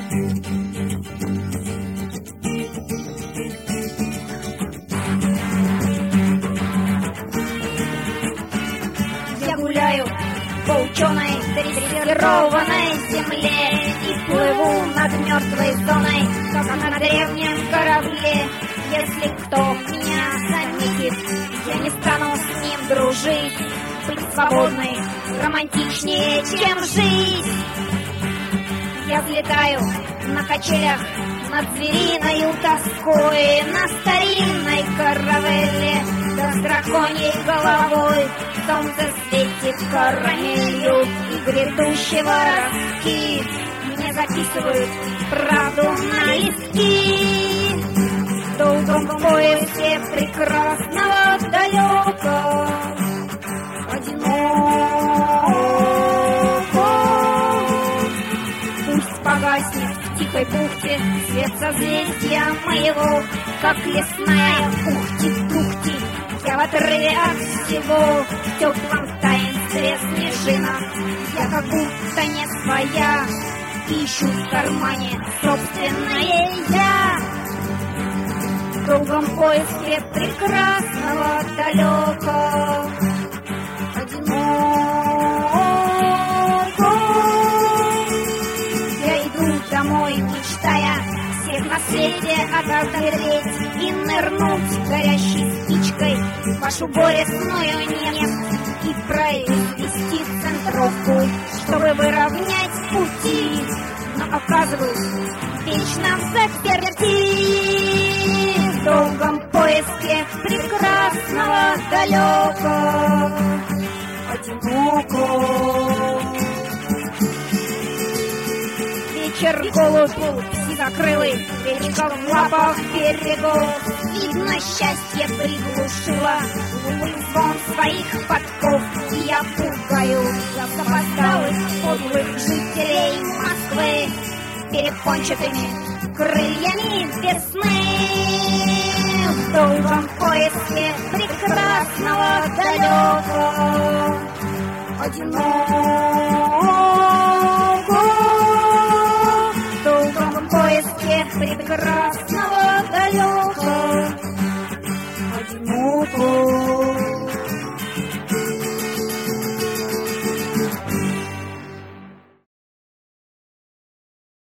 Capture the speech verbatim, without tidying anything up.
Я гуляю по ученой дрессированной земле и плыву над мертвой зоной, как на древнем корабле. Если кто меня заметит, я не стану с ним дружить. Быть свободной романтичнее, чем жизнь. Я взлетаю на качелях над звериною тоской, на старинной каравелле, да с драконьей головой. Солнце светит карамелью и грядущего раски. Мне записывают правду на листки. В долгом поиске прекрасного далека одиноко. Пусть погаснет в тихой бухте свет созвездия моего, как лесная ухти-тухти. Я в отрыве от всего, в теплом таинстве снежинок. Я как будто не своя, ищу в кармане собственное я. В долгом поиске прекрасного далека одиноко. Я иду домой, мечтая всех на свете отогреть и нырнуть горящей спичкой в вашу горестную нефть и произвести центровку, чтобы выровнять пути. Но оказываюсь вечно в заперти. В долгом поиске прекрасного далека одиноко. Вечер голубь сизокрылый, речка в лапах берегов. Видно, счастье приглушило звон своих подков. И я пугаю запоздалых подлых жителей Москвы перепончатыми крыльями весны. В долгом поиске прекрасного далека одиноко.